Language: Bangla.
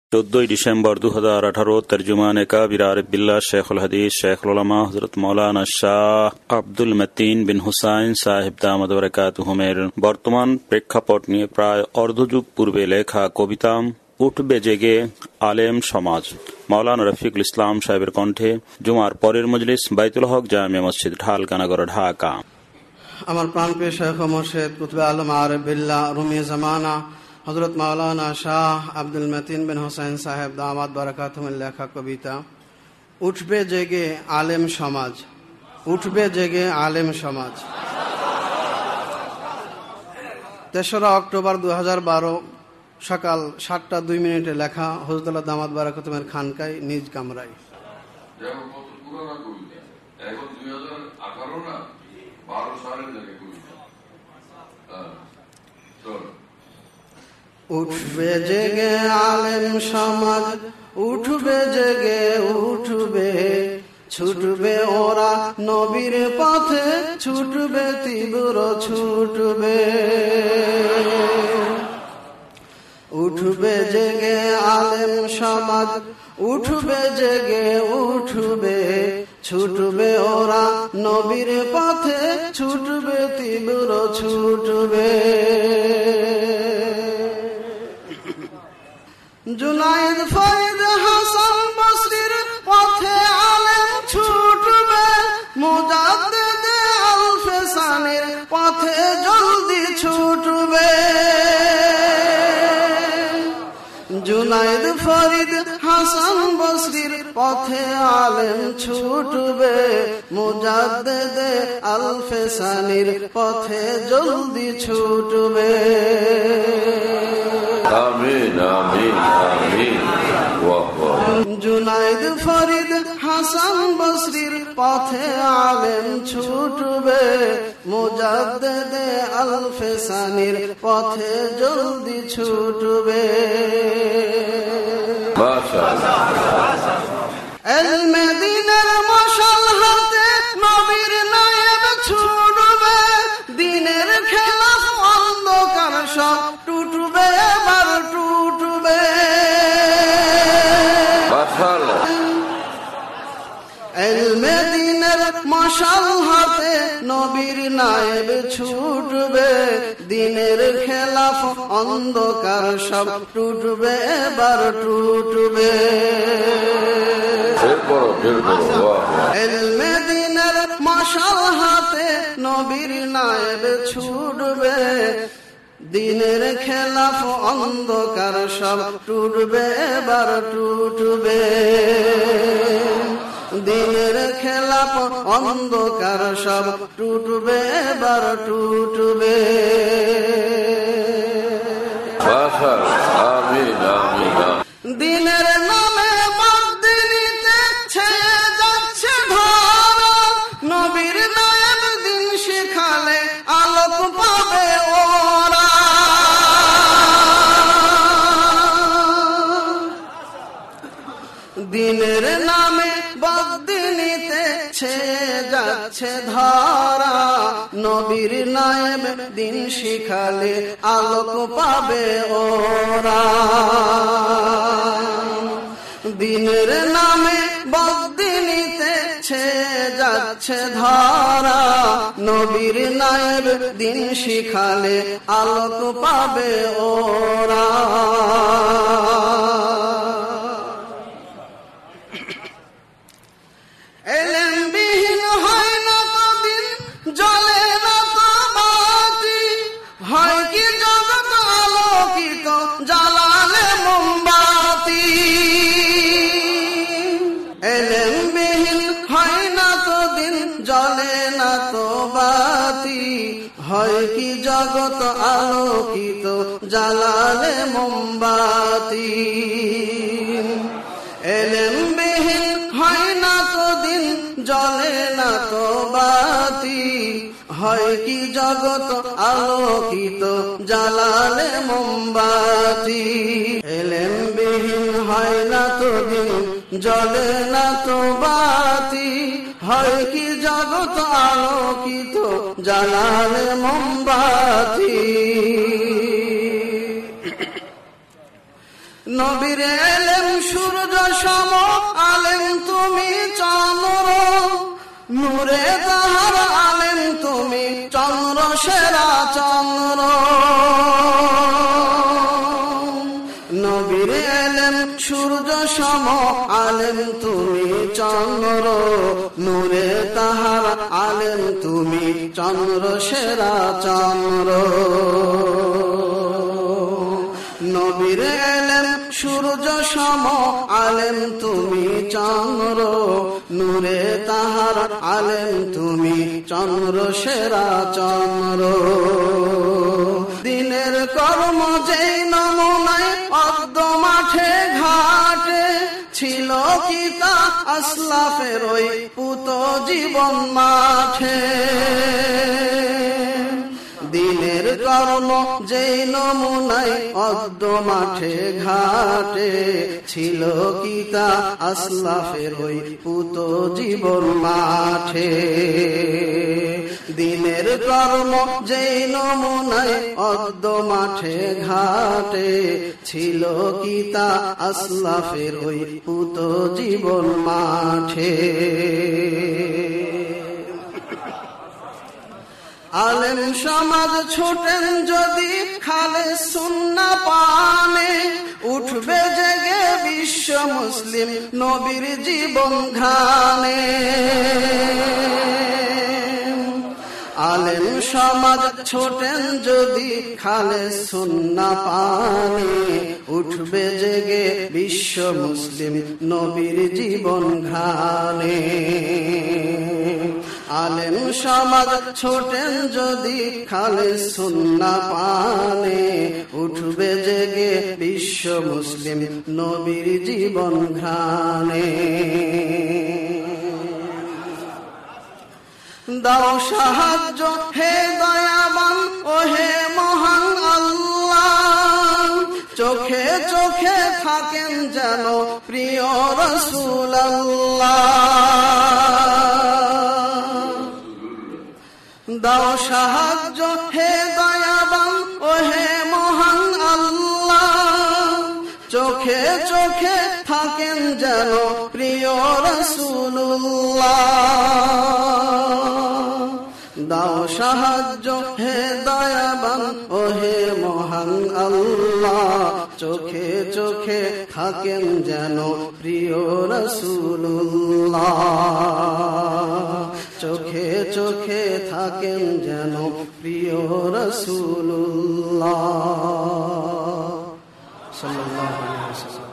14 ডিসেম্বর 2018 তর্জুমানে কাবির আরিফ বিল্লাহ শেখুল হাদিস শেখুল উলামা হযরত মাওলানা শাহ আব্দুল মতিন বিন হুসাইন সাহেব দামাত বারাকাতুহুমের বর্তমান প্রেক্ষাপট নিয়ে প্রায় অর্ধযুগ পূর্বে লেখা কবিতা উঠবে জেগে আলেম সমাজ, মাওলানা রফিকুল ইসলাম সাহেবের কণ্ঠে। জুমার পরের মজলিস বাইতুল হক জামে মসজিদ, ঢালকানাগড়, ঢাকা। আমার প্রাণপ্রিয় শেখ ও মুর্শিদ কুতুবে আলম আরিফ বিল্লাহ রুমি জামানা হযরত মাওলানা শাহ আব্দুল মতিন বিন হুসাইন সাহেব দামাত বারাকাতুহুমের লেখা কবিতা উঠবে জেগে আলেম সমাজ। উঠবে জেগে আলেম সমাজ। 3রা অক্টোবর 2012 সকাল 7:02 লেখা হুজুরুল্লাহ দামাত বারাকাতুহুমের খানকায় নিজ কামরায়। উঠবে জেগে আলেম সমাজ, উঠবে জেগে উঠবে, ছুটবে ওরা নবীর পথে, ছুটবে তীব্র ছুটবে। উঠবে জেগে আলেম সমাজ, উঠবে জেগে উঠবে, ছুটবে ওরা নবীর পথে, ছুটবে তীব্র ছুটবে। জুনাইদ ফরিদ হাসান বসরির পথে আলেম ছুটবে, মুজাদ্দিদ আল-ফিসানির পথে জলদি ছুটবে। জুনাইদ ফরিদ হাসান বসরির পথে আলেম ছুটবে, মুজাদ্দিদ আল-ফিসানির পথে জলদি ছুটবে। আমিন আমিন আমিন। জুনাইদ ফরিদ হাসান বসরির পথে আলেম ছুটবে, মুজাদ্দিদ আল-ফিসানির পথে জলদি ছুটবে। ইলমে দ্বীনের মশাল হাতে নবীর নায়েব ছুটবে, দ্বীনের খেলাফ অন্ধকার সব টুটবে, এবার টুটবে। ইলমে দ্বীনের মশাল হাতে নবীর নায়েব ছুটবে, দ্বীনের খেলাফ অন্ধকার সব টুটবে, এবার টুটবে। ইলমে দ্বীনের মশাল হাতে নবীর নায়েব ছুটবে, দ্বীনের খেলাফ অন্ধকার সব টুটবে, এবার টুটবে। দ্বীনের খেলাফ অন্ধকার সব টুটবে, এবার টুটবে। দ্বীনের নামে বদদিনীতে ছেয়ে যাচ্ছে ধরা, নবীর নায়েব দ্বীন শিখালে আলোক পাবে ওরা। দ্বীনের নামে বদদিনীতে ছেয়ে যাচ্ছে ধরা, নবীর নায়েব দ্বীন শিখালে আলোক পাবে ওরা। দ্বীনের নামে বদদিনীতে ছেয়ে যাচ্ছে ধরা, নবীর নায়েব দ্বীন শিখালে আলোক পাবে ওরা। এলেমবিহীন হয় না তো দিন, জ্বলে না তো বাতি, হয় কি জগৎ আলোকিত জ্বালালে মোমবাতি। এলেমবিহীন হয় না তো দিন, জ্বলে না তো বাতি, হয় কি জগৎ আলোকিত জ্বালালে মোমবাতি। এলেমবিহীন হয় না তো দিন, জ্বলে না তো বাতি, হয় কি জগৎ আলোকিত জ্বালালে মোমবাতি। এলেমবিহীন হয় না তো দিন, জ্বলে না তো বাতি, হয় কি জগৎ আলোকিত জ্বালালে মোমবাতি। নবীর এলেম সূর্য সম আলেম তুমি চন্দ্র, নূরে তাহার আলেম তুমি চন্দ্র সেরা চন্দ্র। নবীর এলেম সূর্য সম আলেম তুমি চন্দ্র, নূরে তাহার আলেম তুমি চন্দ্র সেরা চন্দ্র। নবীর এলেম সূর্য সম আলেম তুমি চন্দ্র, নূরে তাহার আলেম তুমি চন্দ্র সেরা চন্দ্র। দিনের কর্ম যেই নমুনায় পদ্ম মাঠে ঘাটে, ছিল কি তা আসলাফের ওই পুত জীবন মাঠে। দিনের কর্ম যেই নমুনায় পদ্ম মাঠে ঘাটে, ছিল কি তা আসলাফের ওই পুত জীবন মাঠে। দিনের কর্ম যেই নমুনায় পদ্ম মাঠে ঘাটে, ছিল কি তা আসলাফের ওই পুত জীবন মাঠে। আলেম সমাজ ছোটেন যদি খালে সুন্নাহ পানে, উঠবে জেগে বিশ্ব মুসলিম নবীর জীবন ঘ্রাণে। আলেম সমাজ ছোটেন যদি খালে সুন্নাহ পানে, উঠবে জেগে বিশ্ব মুসলিম নবীর জীবন ঘ্রাণে। আলেম সমাজ ছোটেন যদি খালে সুন্নাহ পানে, উঠবে জেগে বিশ্ব মুসলিম নবীর জীবন ঘ্রাণে। দাও সাহায্য হে দয়াবান ও হে মহান আল্লাহ, চোখে চোখে থাকেন যেন প্রিয় রাসূলুল্লাহ। দাও সাহায্য হে দয়াবান ও হে মহান আল্লাহ, চোখে চোখে থাকেন যেন প্রিয় রাসূলুল্লাহ। দাও সাহায্য হে দয়াবান ও হে মহান আল্লাহ, চোখে চোখে থাকেন যেন প্রিয় রাসূলুল্লাহ। চোখে চোখে থাকেন যেন প্রিয় রাসূলুল্লাহ সাল্লাল্লাহু আলাইহি ওয়াসাল্লাম।